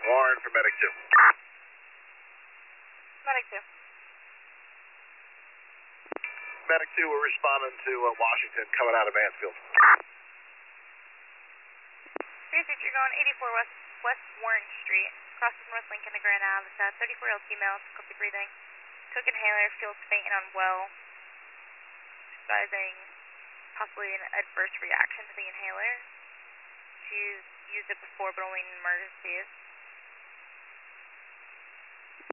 Warren for Medic 2. Medic 2. Medic 2, we're responding to Washington coming out of Mansfield. Research, you're going 84 West Warren Street, crosses North Lincoln to Grand Ave. It's a 34-year-old female, difficulty breathing. Took inhaler, feels faint and unwell. Advising possibly an adverse reaction to the inhaler. She's used it before, but only in emergencies.